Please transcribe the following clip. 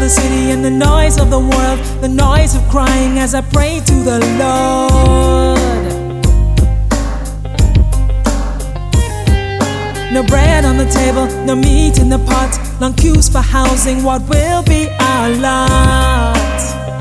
the city and the noise of the world, the noise of crying as I pray to the Lord. No bread on the table, no meat in the pot, long queues for housing, what will be our lot?